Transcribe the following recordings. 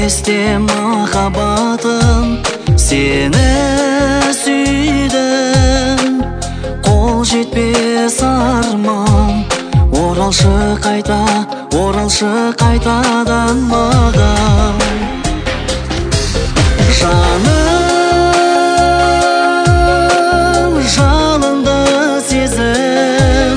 есте махаббатым, сені сүйдім. Қол жетпес арман, оралшы қайтадан маған. Жаным, жалынды сезім,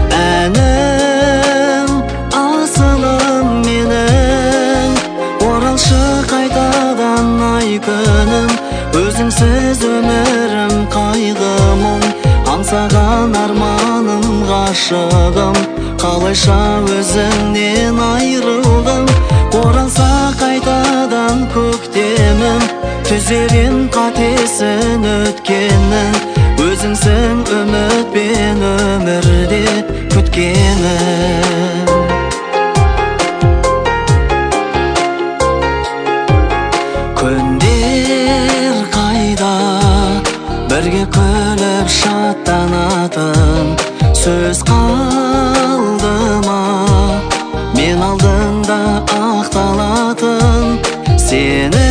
әнім, асылым менің. Оралшы қайтадан ай күнім, өзіңсіз өмірім қайғы мұң. Аңсаған арманым ғашығым, қалайша өзіңнен айырылдым. Оралса қайтадан көктемім, түзерем қатесін өткеннің. Өзіңсің үмітпен өмірде күткенім. Күндер қайда, бірге күліп шаттанатын. Сөз қалды ма, мен алдыңда ақталатын. Сені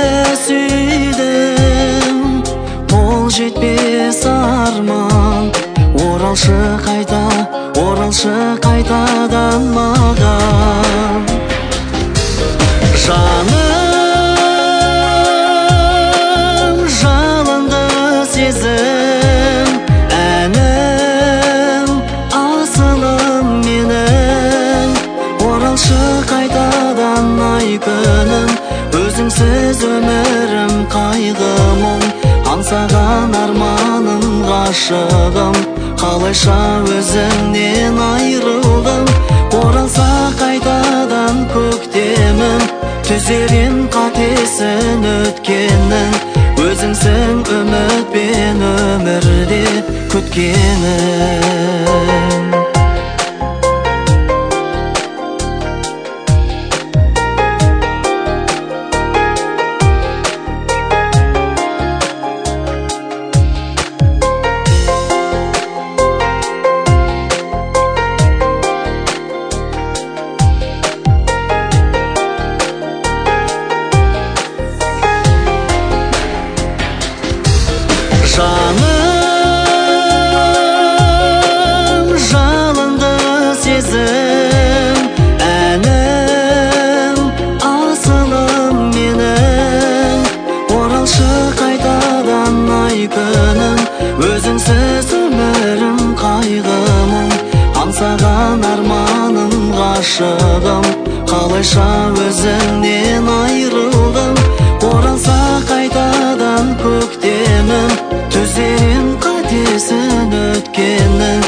сүйдім, қол жетпес арман. Оралшы қайтадан маған. Жаным, жалынды сезім, әнім, асылым менің. Оралшы қайтадан ай күнім, өзіңсіз өмірім қайғы мұң. Аңсаған арманым ғашығым, қалайша өзіңнен айырылдым. Оралса қайтадан көктемім, түзерем қатесін өткеннің. Өзіңсің үмітпен өмірде күткенім. Жаным, жалынды сезім, әнім, асылым менің. Оралшы қайтадан ай күнім, өзіңсіз өмірім қайғы мұң. Аңсаған арманым ғашығым, қалайша өзіңнен айырылдым. Оралса қайтадан көктемім, түзерем қатесін өткенің.